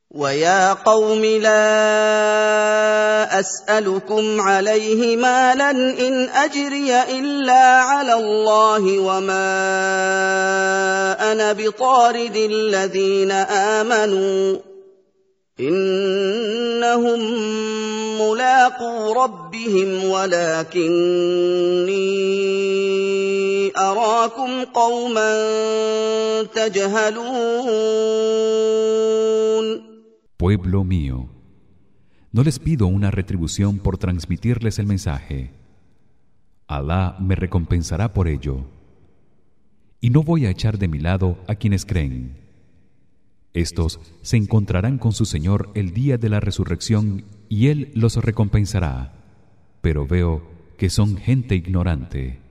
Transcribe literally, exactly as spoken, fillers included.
وَيَا قَوْمِ لَا أَسْأَلُكُمْ عَلَيْهِ مَالًا إِنْ أَجْرِيَ إِلَّا عَلَى اللَّهِ وَمَا أَنَا بِطَارِدِ الَّذِينَ آمَنُوا ۚ إِنَّهُم مُّلَاقُو رَبِّهِمْ وَلَٰكِنِّي أَرَاكُمْ قَوْمًا تَجْهَلُونَ Pueblo mío, no les pido una retribución por transmitirles el mensaje. Alá me recompensará por ello. Y no voy a echar de mi lado a quienes creen. Estos se encontrarán con su Señor el día de la resurrección y él los recompensará, pero veo que son gente ignorante.